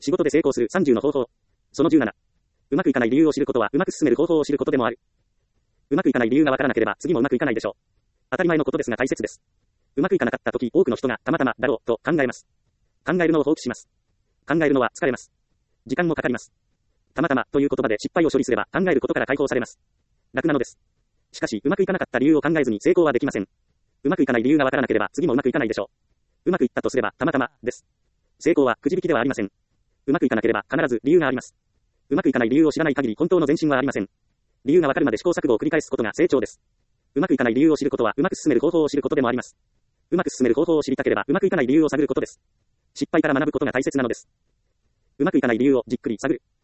仕事で成功する30の方法。その17。うまくいかない理由を知ることは、うまく進める方法を知ることでもある。うまくいかない理由がわからなければ、次もうまくいかないでしょう。当たり前のことですが大切です。うまくいかなかったとき、多くの人がたまたまだろうと考えます。考えるのを放棄します。考えるのは疲れます。時間もかかります。たまたまという言葉で失敗を処理すれば考えることから解放されます。楽なのです。しかし、うまくいかなかった理由を考えずに成功はできません。うまくいかない理由がわからなければ次もうまくいかないでしょう。うまくいったとすればたまたまです。成功はくじ引きではありません。うまくいかなければ必ず理由があります。うまくいかない理由を知らない限り本当の前進はありません。理由がわかるまで試行錯誤を繰り返すことが成長です。うまくいかない理由を知ることはうまく進める方法を知ることでもあります。うまく進める方法を知りたければうまくいかない理由を探ることです。失敗から学ぶことが大切なのです。うまくいかない理由をじっくり探る。